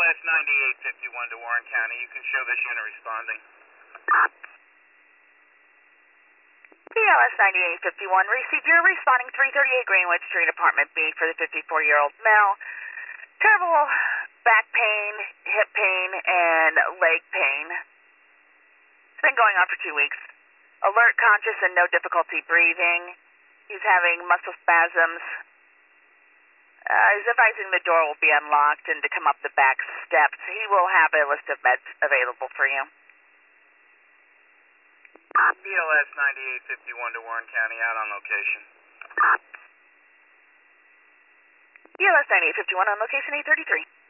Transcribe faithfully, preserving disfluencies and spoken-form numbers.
S ninety-eight fifty-one to Warren County. You can show this unit responding. P L S ninety-eight fifty-one, received. You're responding three thirty-eight Greenwood Street, Apartment B, for the fifty-four-year-old male. Terrible back pain, hip pain, and leg pain. It's been going on for two weeks. Alert, conscious, and no difficulty breathing. He's having muscle spasms. Uh, he's advising the door will be unlocked and to come up the back steps. He will have a list of meds available for you. P L S ninety-eight fifty-one to Warren County, out on location. P L S ninety-eight fifty-one on location eight thirty-three.